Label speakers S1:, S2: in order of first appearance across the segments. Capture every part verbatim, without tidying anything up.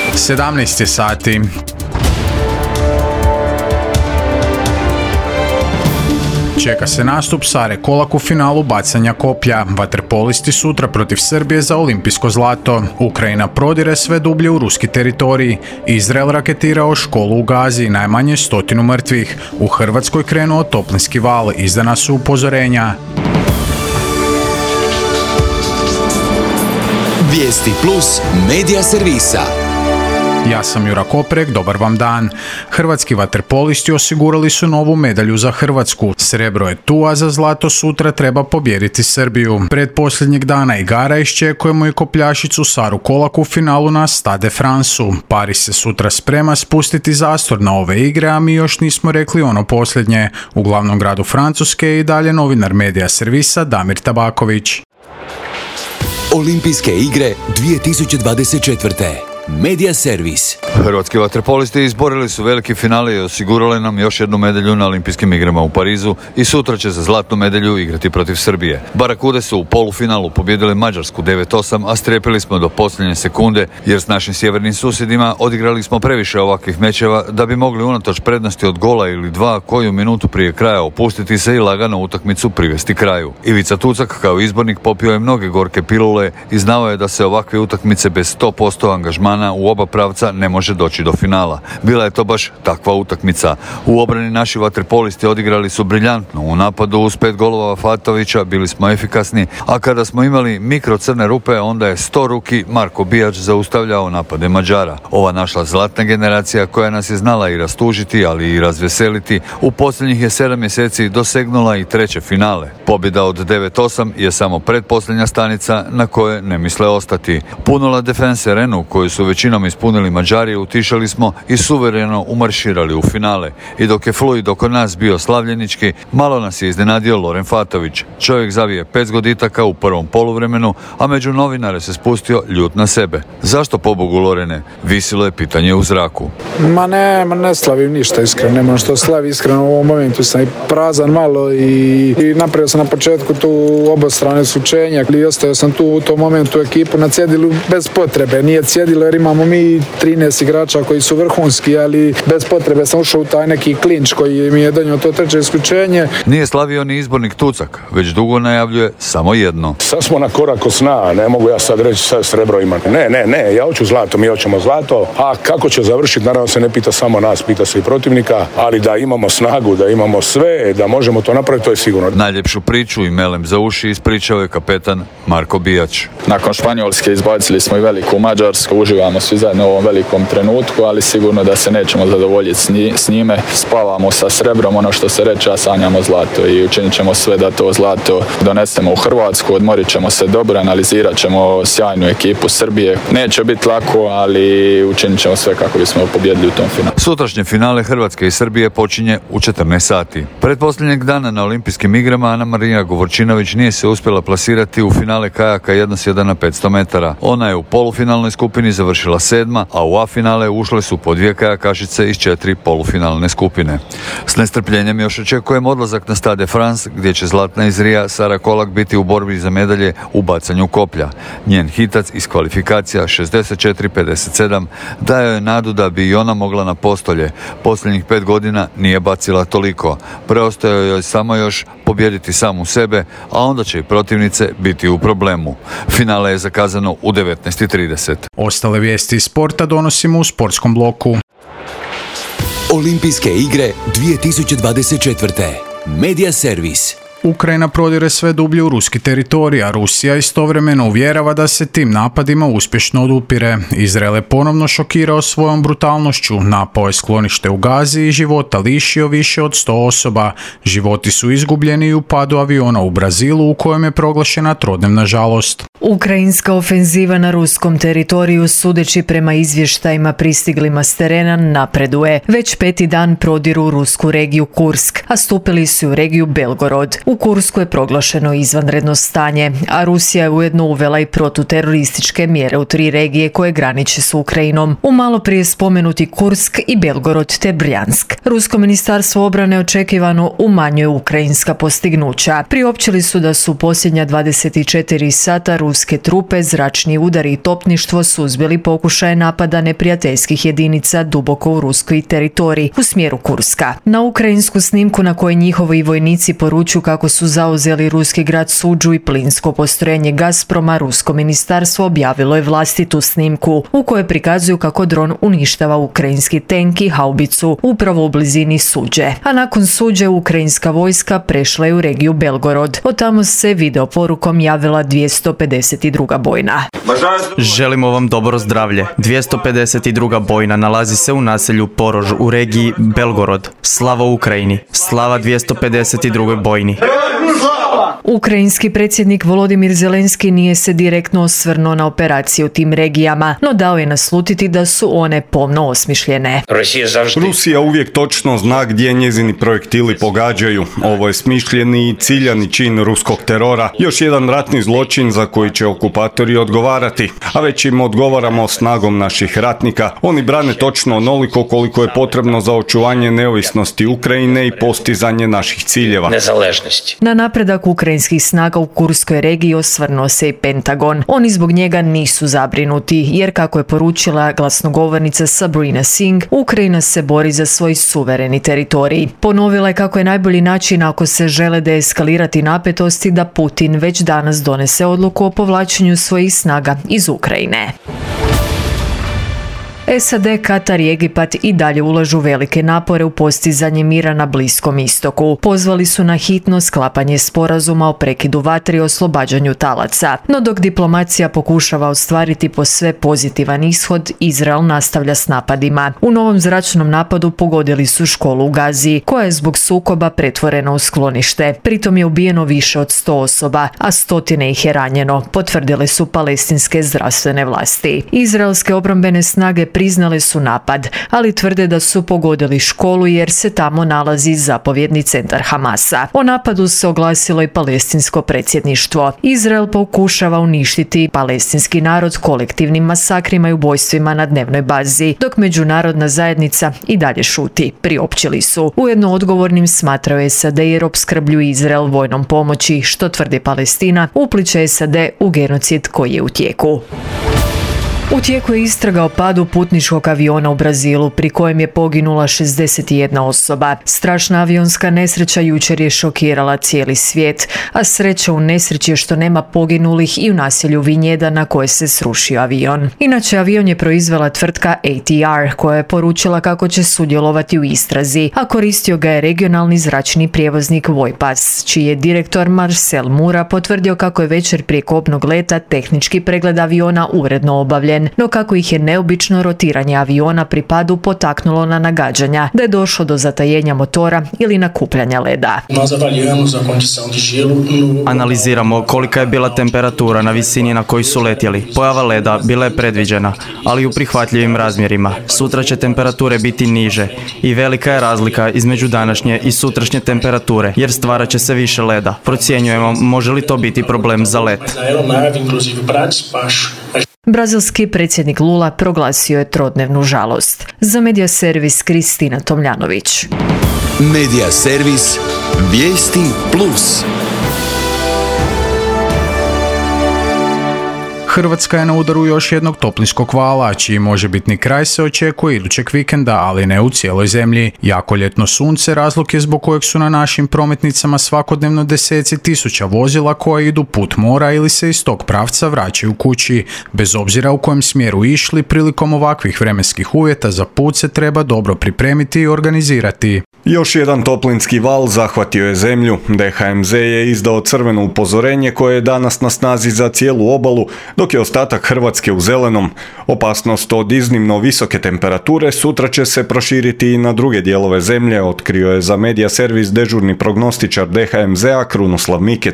S1: sedamnaest je sati. Čeka se nastup Sare Kolak u finalu bacanja koplja. Vaterpolisti sutra protiv Srbije za olimpijsko zlato. Ukrajina prodire sve dublje u ruski teritorij. Izrael raketirao školu u Gazi, najmanje stotinu mrtvih. U Hrvatskoj krenuo toplinski val, izdana su upozorenja.
S2: Vijesti plus medija servisa.
S1: Ja sam Jura Koprek, dobar vam dan. Hrvatski vaterpolisti osigurali su novu medalju za Hrvatsku. Srebro je tu, a za zlato sutra treba pobijediti Srbiju. Pred posljednjeg dana igara iščekujemo i kopljašicu Saru Kolak u finalu na Stade Fransu. Paris se sutra sprema spustiti zastor na ove igre, a mi još nismo rekli ono posljednje. U glavnom gradu Francuske je i dalje novinar medija servisa Damir Tabaković.
S2: Olimpijske igre dvije tisuće dvadeset četvrte. Medija servis.
S3: Hrvatski vaterpolisti izborili su veliki finale i osigurali nam još jednu medalju na olimpijskim igrama u Parizu i sutra će za zlatnu medalju igrati protiv Srbije. Barakude su u polufinalu pobjedili Mađarsku devet osam, a strepili smo do posljednje sekunde jer s našim sjevernim susjedima odigrali smo previše ovakvih mečeva da bi mogli unatoč prednosti od gola ili dva koju minutu prije kraja opustiti se i lagano utakmicu privesti kraju. Ivica Tucak kao izbornik popio je mnoge gorke pilule i znao je da se ovakve utakmice bez sto posto angažmana u oba pravca ne može doći do finala. Bila je to baš takva utakmica. U obrani naši vaterpolisti odigrali su briljantno. U napadu uz pet golova Fatovića bili smo efikasni, a kada smo imali mikro crne rupe, onda je sto ruki Marko Bijač zaustavljao napade Mađara. Ova naša zlatna generacija koja nas je znala i rastužiti, ali i razveseliti, u posljednjih je sedam mjeseci dosegnula i treće finale. Pobjeda od devet osam je samo pretposljednja stanica na koje ne misle ostati. Punula Defense Arenu koju su većinom ispunili Mađari, utišali smo i suvereno umarširali u finale. I dok je fluid oko nas bio slavljenički, malo nas je iznenadio Loren Fatović. Čovjek zavije pet zgoditaka u prvom poluvremenu, a među novinare se spustio ljut na sebe. Zašto pobogu Lorene? Visilo je pitanje u zraku.
S4: Ma ne, ma ne slavim ništa iskreno, nema što slavi iskreno. U ovom momentu sam i prazan malo i, i napravio sam na početku tu obostrane sučenja i ostavio sam tu u tom momentu ekipu na cjedilu bez potrebe. Nije cjedilo jer imamo mi trinaest igrača koji su vrhunski, ali bez potrebe sam ušao u taj neki klinč koji mi je donio to treće isključenje.
S3: Nije slavio ni izbornik Tucak, već dugo najavljuje samo jedno.
S5: Sad smo na koraku sna, ne mogu ja sad reći sad srebro ima. Ne, ne, ne, ja hoću zlato, mi hoćemo zlato, a kako će završiti, naravno se ne pita samo nas, pita se i protivnika, ali da imamo snagu, da imamo sve, da možemo to napraviti, to je sigurno.
S3: Najljepšu priču i melem za uši ispričao je kapetan Marko Bijač.
S6: Nakon Španjolske izbacili smo i veliku Mađarsku, uživamo svi zajedno u ovom velikom trenutku, ali sigurno da se nećemo zadovoljiti s njime. Spavamo sa srebrom, ono što se reče, a sanjamo zlato i učinit ćemo sve da to zlato donesemo u Hrvatsku, odmorit ćemo se dobro, analizirat ćemo sjajnu ekipu Srbije. Neće biti lako, ali učinit ćemo sve kako bismo pobjedili u tom finalu.
S3: Sutrašnje finale Hrvatske i Srbije počinje u četrnaest sati. Pretposljednjeg dana na olimpijskim igrama Ana Marija Govorčinović nije se uspjela plasirati u finale kajaka jedan sedam na petsto metara. Ona je u polufinalnoj skupini završila sedma, a u A finale ušle su po dvije kajakašice iz četiri polufinalne skupine. S nestrpljenjem još očekujem odlazak na Stade France, gdje će zlatna iz Rija Sara Kolak biti u borbi za medalje u bacanju koplja. Njen hitac iz kvalifikacija šezdeset četiri pedeset sedam daje joj nadu da bi i ona mogla na postolje. Posljednjih pet godina nije bacila toliko. Preostaje joj samo još pobijediti samu sebe, a onda će i protivnice biti u problemu. Finale je zakazano u devetnaest i trideset.
S1: Ostale vijesti iz sporta donosimo u sportskom bloku.
S2: Olimpijske igre dvije tisuće dvadeset četvrte. Medija servis.
S1: Ukrajina prodire sve dublje u ruski teritorij, a Rusija istovremeno uvjerava da se tim napadima uspješno odupire. Izrael je ponovno šokirao svojom brutalnošću, napao je sklonište u Gazi i života lišio više od sto osoba. Životi su izgubljeni i u padu aviona u Brazilu u kojem je proglašena trodnevna žalost.
S7: Ukrajinska ofenziva na ruskom teritoriju, sudeći prema izvještajima pristiglima s terena, napreduje. Već peti dan prodiru rusku regiju Kursk, a stupili su u regiju Belgorod. U U Kursku je proglašeno izvanredno stanje, a Rusija je ujedno uvela i protuterorističke mjere u tri regije koje graniče s Ukrajinom. U malo prije spomenuti Kursk i Belgorod te Brjansk. Rusko ministarstvo obrane očekivano umanjuje ukrajinska postignuća. Priopćili su da su posljednja dvadeset četiri sata ruske trupe, zračni udari i topništvo suzbili pokušaje napada neprijateljskih jedinica duboko u ruskoj teritoriji u smjeru Kurska. Na ukrajinsku snimku na kojoj njihovi vojnici poručuju kako su zauzeli ruski grad Suđu i plinsko postrojenje Gazproma, rusko ministarstvo objavilo je vlastitu snimku u kojoj prikazuju kako dron uništava ukrajinski tenk i haubicu upravo u blizini Suđe. A nakon Suđe ukrajinska vojska prešla je u regiju Belgorod. Od tamo se video porukom javila dvjesto pedeset druga bojna.
S8: Želimo vam dobro zdravlje. dvjesto pedeset druga bojna nalazi se u naselju Porož u regiji Belgorod. Slava Ukrajini. Slava dvjesto pedeset drugoj bojni.
S7: Ukrajinski predsjednik Volodimir Zelenski nije se direktno osvrnuo na operacije u tim regijama, no dao je naslutiti da su one pomno osmišljene.
S9: Rusija uvijek točno zna gdje njezini projektili pogađaju. Ovo je smišljeni i ciljani čin ruskog terora. Još jedan ratni zločin za koji će okupatori odgovarati. A već im odgovaramo snagom naših ratnika. Oni brane točno onoliko koliko je potrebno za očuvanje neovisnosti Ukrajine i postizanje naših ciljeva.
S7: Na napredak ukrajinskih snaga u Kurskoj regiji osvrnuo se i Pentagon. Oni zbog njega nisu zabrinuti, jer kako je poručila glasnogovornica Sabrina Singh, Ukrajina se bori za svoj suvereni teritorij. Ponovila je kako je najbolji način ako se žele deeskalirati napetosti da Putin već danas donese odluku o povlačenju svojih snaga iz Ukrajine. S A D, Katar i Egipat i dalje ulažu velike napore u postizanje mira na Bliskom istoku. Pozvali su na hitno sklapanje sporazuma o prekidu vatre i oslobađanju talaca. No dok diplomacija pokušava ostvariti po sve pozitivan ishod, Izrael nastavlja s napadima. U novom zračnom napadu pogodili su školu u Gazi, koja je zbog sukoba pretvorena u sklonište. Pritom je ubijeno više od sto osoba, a stotine ih je ranjeno, potvrdile su palestinske zdravstvene vlasti. Izraelske obrambene snage priznale su napad, ali tvrde da su pogodili školu jer se tamo nalazi zapovjedni centar Hamasa. O napadu se oglasilo i palestinsko predsjedništvo. Izrael pokušava uništiti palestinski narod kolektivnim masakrima i ubojstvima na dnevnoj bazi, dok međunarodna zajednica i dalje šuti, priopćili su. Ujedno odgovornim smatraju S A D jer opskrbljuju Izrael vojnom pomoći, što tvrdi Palestina, upliče S A D u genocid koji je u tijeku. U tijeku je istraga o padu putničkog aviona u Brazilu, pri kojem je poginula šezdeset jedna osoba. Strašna avionska nesreća jučer je šokirala cijeli svijet, a sreća u nesreći je što nema poginulih i u naselju Vinjeda na koje se srušio avion. Inače, avion je proizvela tvrtka A T R, koja je poručila kako će sudjelovati u istrazi, a koristio ga je regionalni zračni prijevoznik Vojpas, čiji je direktor Marcel Mura potvrdio kako je večer prije kopnog leta tehnički pregled aviona uredno obavljen, no kako ih je neobično rotiranje aviona pri padu potaknulo na nagađanja da je došlo do zatajenja motora ili nakupljanja leda.
S8: Analiziramo kolika je bila temperatura na visini na kojoj su letjeli. Pojava leda bila je predviđena, ali u prihvatljivim razmjerima. Sutra će temperature biti niže i velika je razlika između današnje i sutrašnje temperature, jer stvarat će se više leda. Procjenjujemo može li to biti problem za let.
S7: Brazilski predsjednik Lula proglasio je trodnevnu žalost. Za Medija servis Kristina Tomljanović.
S2: Medija servis Vijesti Plus.
S1: Hrvatska je na udaru još jednog toplinskog vala, čiji možebitni kraj se očekuje idućeg vikenda, ali ne u cijeloj zemlji. Jako ljetno sunce razlog je zbog kojeg su na našim prometnicama svakodnevno deseci tisuća vozila koje idu put mora ili se iz tog pravca vraćaju kući. Bez obzira u kojem smjeru išli, prilikom ovakvih vremenskih uvjeta za put se treba dobro pripremiti i organizirati.
S9: Još jedan toplinski val zahvatio je zemlju. D H M Z je izdao crveno upozorenje koje je danas na snazi za cijelu obalu, dok je ostatak Hrvatske u zelenom. Opasnost od iznimno visoke temperature sutra će se proširiti i na druge dijelove zemlje, otkrio je za Medija servis dežurni prognostičar D H M Z-a Krunoslav Mikec.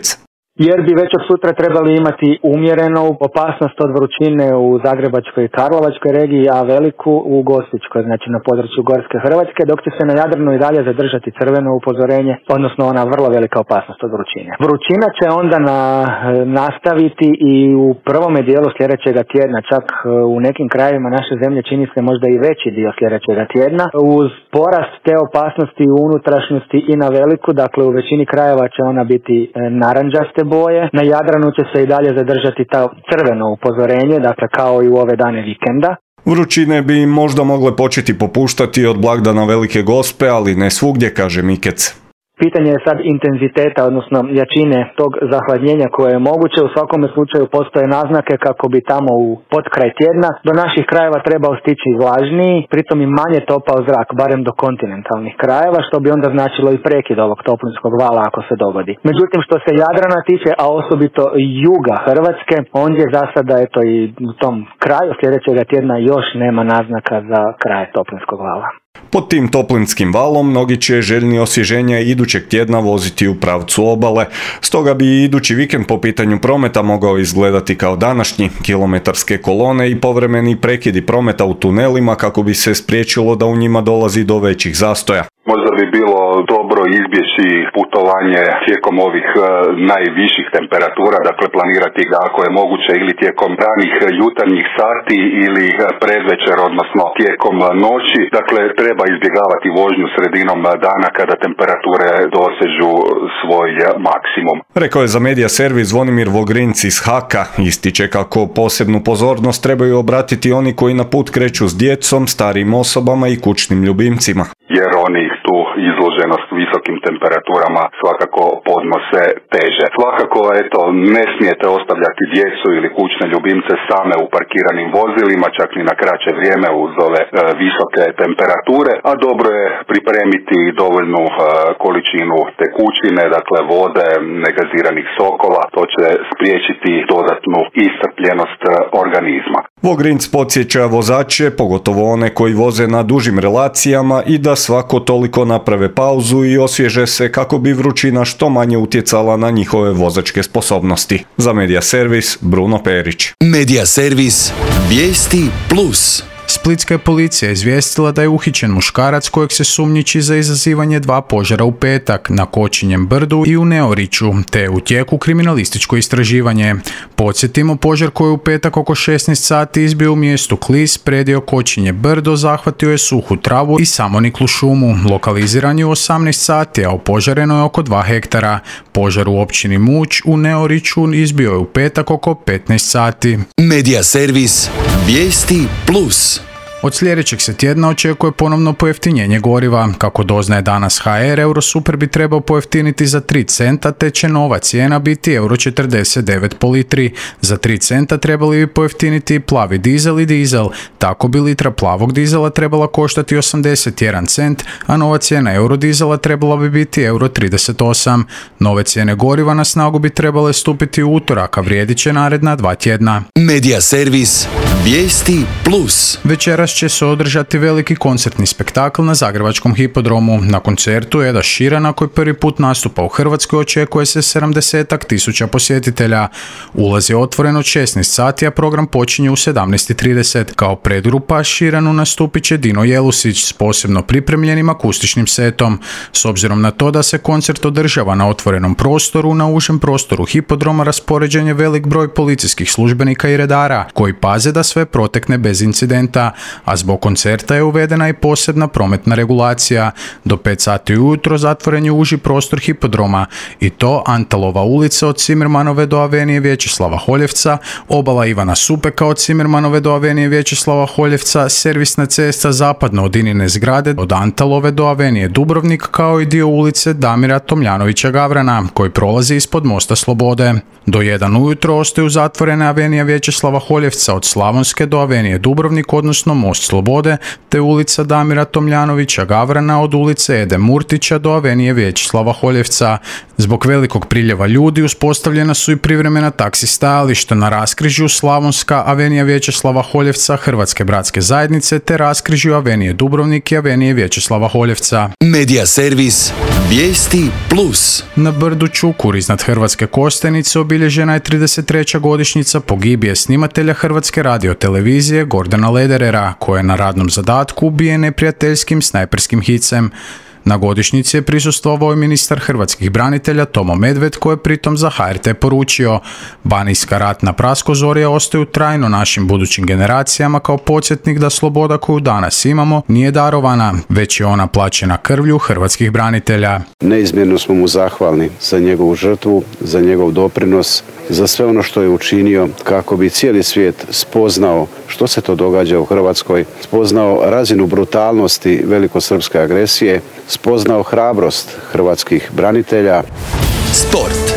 S10: jer bi već od sutra trebali imati umjerenu opasnost od vrućine u Zagrebačkoj i Karlovačkoj regiji, a veliku u Gospićkoj, znači na području Gorske Hrvatske, dok će se na Jadranu i dalje zadržati crveno upozorenje, odnosno ona vrlo velika opasnost od vrućine. Vrućina će onda na, nastaviti i u prvome dijelu sljedećega tjedna, čak u nekim krajevima naše zemlje čini se možda i veći dio sljedećega tjedna, uz porast te opasnosti u unutrašnjosti i na veliku, dakle u većini krajeva će ona biti naranđaste boje. Na Jadranu će se i dalje zadržati ta crveno upozorenje, dakle kao i u ove dane vikenda.
S9: Vrućine bi možda mogle početi popuštati od blagdana Velike Gospe, ali ne svugdje, kaže Mikec.
S10: Pitanje je sad intenziteta, odnosno jačine tog zahladnjenja koje je moguće. U svakome slučaju postoje naznake kako bi tamo u potkraj tjedna do naših krajeva trebao stići vlažniji, pritom i manje topao zrak, barem do kontinentalnih krajeva, što bi onda značilo i prekid ovog toplinskog vala ako se dogodi. Međutim, što se Jadrana tiče, a osobito juga Hrvatske, ondje za sada eto i u tom kraju sljedećega tjedna još nema naznaka za kraj toplinskog vala.
S9: Pod tim toplinskim valom mnogi će željni osvježenja idućeg tjedna voziti u pravcu obale, stoga bi i idući vikend po pitanju prometa mogao izgledati kao današnji, kilometarske kolone i povremeni prekidi prometa u tunelima kako bi se spriječilo da u njima dolazi do većih zastoja.
S11: Možda bi bilo dobro izbjeći putovanje tijekom ovih uh, najviših temperatura, dakle planirati ga ako je moguće ili tijekom ranih jutarnjih sati ili predvečer, odnosno tijekom noći. Dakle, treba izbjegavati vožnju sredinom dana kada temperature dosežu svoj maksimum.
S9: Rekao je za Medija servis Zvonimir Vogrinc iz Haka. Ističe kako posebnu pozornost trebaju obratiti oni koji na put kreću s djecom, starijim osobama i kućnim ljubimcima.
S11: Jer oni tu izloženost visokim temperaturama svakako podnose teže. Svakako, eto, ne smijete ostavljati djecu ili kućne ljubimce same u parkiranim vozilima, čak ni na kraće vrijeme uz ove e, visoke temperature, a dobro je pripremiti dovoljnu e, količinu tekućine, dakle vode, negaziranih sokova, to će spriječiti dodatnu iscrpljenost e, organizma.
S9: Vogrinc podsjeća vozače, pogotovo one koji voze na dužim relacijama, i da svako toliko naprave pauzu i osvježe se kako bi vrućina što manje utjecala na njihove vozačke sposobnosti. Za Medija servis Bruno Perić.
S2: Medija servis Vijesti plus.
S1: Splitska je policija izvijestila da je uhićen muškarac kojeg se sumnjiči za izazivanje dva požara u petak na Kočinjem brdu i u Neoriću, te je u tijeku kriminalističko istraživanje. Podsjetimo, požar koji je u petak oko šesnaest sati izbio u mjestu Klis, predio Kočinje brdo, zahvatio je suhu travu i samoniklu šumu. Lokaliziran je u osamnaest sati, a opožareno je oko dva hektara. Požar u općini Muć u Neoriću izbio je u petak oko petnaest sati.
S2: Medija servis Vijesti plus.
S1: Od sljedećeg se tjedna očekuje ponovno pojeftinjenje goriva. Kako doznaje danas ha er, Eurosuper bi trebao pojeftiniti za tri centa, te će nova cijena biti euro četrdeset devet po litri. Za tri centa trebali bi pojeftiniti plavi dizel i dizel. Tako bi litra plavog dizela trebala koštati osamdeset jedan cent, a nova cijena eurodizela trebala bi biti euro trideset osam. Nove cijene goriva na snagu bi trebale stupiti u utorak, a vrijedit će naredna dva tjedna.
S2: Medija servis Vijesti plus.
S1: Večeras će se održati veliki koncertni spektakl na Zagrebačkom hipodromu. Na koncertu Eda Sheerana, koji prvi put nastupa u Hrvatskoj, očekuje se sedamdeset tisuća posjetitelja. Ulaz je otvoren od šesnaest sati, a program počinje u sedamnaest trideset. Kao predgrupa Sheeranu nastupit će Dino Jelusić s posebno pripremljenim akustičnim setom. S obzirom na to da se koncert održava na otvorenom prostoru, na užem prostoru hipodroma raspoređen je velik broj policijskih službenika i redara, koji paze da sve protekne bez incidenta, a zbog koncerta je uvedena i posebna prometna regulacija. Do pet sati ujutro zatvoren je uži prostor hipodroma, i to Antalova ulica od Cimermanove do Avenije Vječislava Holjevca, obala Ivana Supeka od Cimermanove do Avenije Vječislava Holjevca, servisna cesta zapadno od Inine zgrade od Antalove do Avenije Dubrovnik, kao i dio ulice Damira Tomljanovića Gavrana, koji prolazi ispod mosta Slobode. Do jedan ujutro ostaju zatvorene Avenija Vječislava Holjevca od Slavonske do Avenije Dubrovnik, odnosno most Most Slobode, te ulica Damira Tomljanovića Gavrana od ulice Ede Murtića do avenije Vječislava Holjevca. Zbog velikog priljeva ljudi uspostavljena su i privremena taksi stajališta na raskrižju Slavonska avenija Vječislava Holjevca Hrvatske bratske zajednice te raskrižju avenije Dubrovnik i avenije Vječislava Holjevca.
S2: Medija servis Vijesti Plus.
S1: Na brdu Čukur iznad Hrvatske Kostajnice obilježena je trideset treća godišnjica pogibije snimatelja Hrvatske radiotelevizije Gordana Lederera, koji je na radnom zadatku ubijen neprijateljskim snajperskim hicem. Na godišnjici je prisustvovao i ministar hrvatskih branitelja Tomo Medved, koji je pritom za H R T poručio: Banijska ratna praskozorja ostaju trajno našim budućim generacijama kao podsjetnik da sloboda koju danas imamo nije darovana, već je ona plaćena krvlju hrvatskih branitelja.
S12: Neizmjerno smo mu zahvalni za njegovu žrtvu, za njegov doprinos, za sve ono što je učinio kako bi cijeli svijet spoznao što se to događa u Hrvatskoj, spoznao razinu brutalnosti velikosrpske agresije, spoznao hrabrost hrvatskih branitelja.
S2: Sport.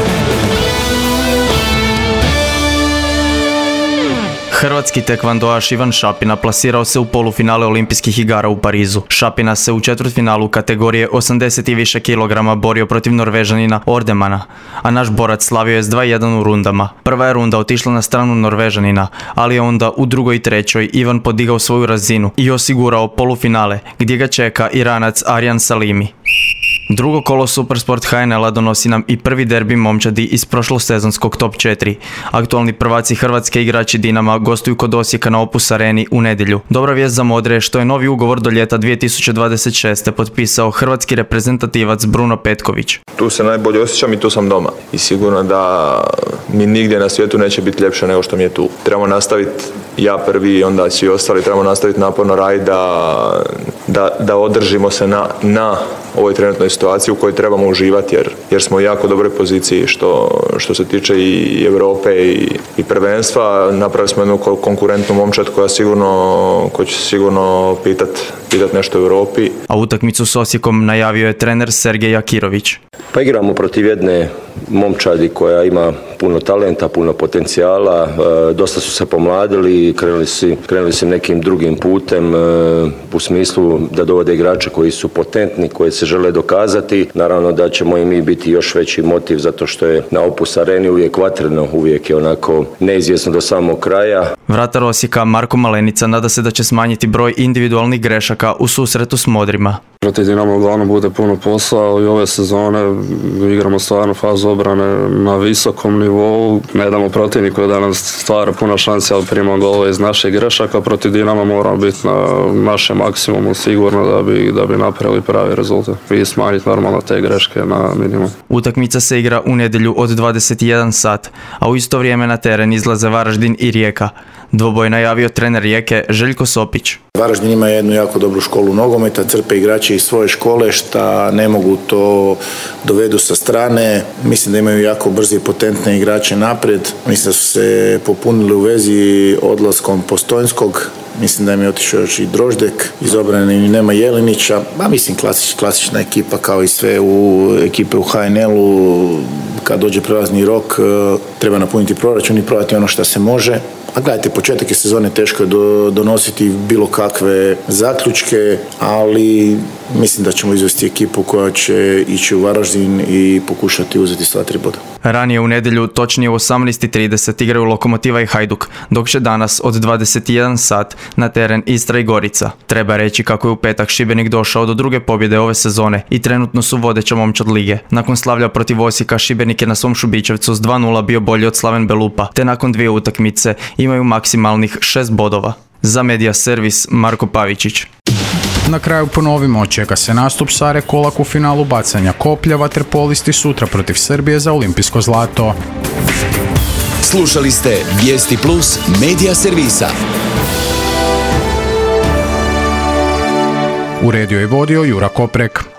S8: Hrvatski tekvandoaš Ivan Šapina plasirao se u polufinale Olimpijskih igara u Parizu. Šapina se u četvrtfinalu kategorije osamdeset i više kilograma borio protiv Norvežanina Ordemana, a naš borac slavio je s dva jedan u rundama. Prva je runda otišla na stranu Norvežanina, ali je onda u drugoj i trećoj Ivan podigao svoju razinu i osigurao polufinale, gdje ga čeka Iranac Arjan Salimi. Drugo kolo Supersport H N L-a donosi nam i prvi derbi momčadi iz prošlosezonskog top četiri. Aktualni prvaci hrvatske igrači Dinama gostuju kod Osijeka na Opus Areni u nedjelju. Dobra vijest za Modre je što je novi ugovor do ljeta dvije tisuće dvadeset šeste. potpisao hrvatski reprezentativac Bruno Petković.
S13: Tu se najbolje osjećam i tu sam doma. I sigurno da mi nigdje na svijetu neće biti ljepše nego što mi je tu. Trebamo nastaviti, ja prvi i onda svi ostali, trebamo nastaviti naporno raditi da, da, da održimo se na, na ovoj trenutnoj situaciji u kojoj trebamo uživati jer, jer smo u jako dobroj poziciji što, što se tiče i Europe i, i prvenstva. Napravili smo jednu konkurentnu momčad koja sigurno, koja će sigurno pitat, pitat nešto u Europi.
S8: A utakmicu s Osijekom najavio je trener Sergej Akirović.
S14: Pa igramo protiv jedne momčadi koja ima puno talenta, puno potencijala, e, dosta su se pomladili, krenuli su, krenuli su nekim drugim putem e, u smislu da dovode igrače koji su potentni, koji se žele dokazati. Naravno da ćemo i mi biti još veći motiv zato što je na Opus Areni uvijek vatreno, uvijek je onako neizvjesno do samog kraja.
S8: Vratar Osijeka Marko Malenica nada se da će smanjiti broj individualnih grešaka u susretu s Modrima.
S15: Protiv Dinama uglavnom bude puno posla i ove sezone igramo stvarno fazu obrane na visokom nivou. Ne damo protivniku da nam stvara puno šanse, ali primamo golove iz naših grešaka. Protiv Dinama moramo biti na našem maksimumu sigurno da bi, da bi napravili pravi rezultat i smanjiti normalno te greške na minimum.
S8: Utakmica se igra u nedjelju od dvadeset jedan sat, a u isto vrijeme na teren izlaze Varaždin i Rijeka. Dvoboj najavio trener Rijeke Željko Sopić.
S16: Varaždin ima jednu jako dobru školu nogometa, crpe igrači iz svoje škole šta ne mogu to dovedu sa strane. Mislim da imaju jako brze i potentne igrače naprijed. Mislim da su se popunili u vezi odlaskom Postojnskog. Mislim da im je otišao još i Droždek iz obrane i nema Jelinića. Ba, mislim klasič, klasična ekipa kao i sve u ekipe u H N L-u. Kad dođe prelazni rok treba napuniti proračun i prodati ono što se može. A gledajte, početak je sezone, teško je do, donositi bilo kakve zaključke, ali mislim da ćemo izvesti ekipu koja će ići u Varaždin i pokušati uzeti sva tri boda.
S8: Ranije u nedjelju, točnije u osamnaest i trideset, igraju Lokomotiva i Hajduk, dok će danas od dvadeset jedan sat na teren Istra i Gorica. Treba reći kako je u petak Šibenik došao do druge pobjede ove sezone i trenutno su vodeća momčad lige. Nakon slavlja protiv Osijeka, Šibenik je na svom Šubićevcu s dva nula bio bolji od Slaven Belupa, te nakon dvije utakmice imaju maksimalnih šest bodova. Za Medija servis Marko Pavičić.
S1: Na kraju ponovimo, čeka se nastup Sare Kolak u finalu bacanja koplja, vaterpolisti sutra protiv Srbije za olimpijsko zlato.
S2: Slušali ste Vijesti Plus Medija servisa.
S1: Uredio i vodio Jura Koprek.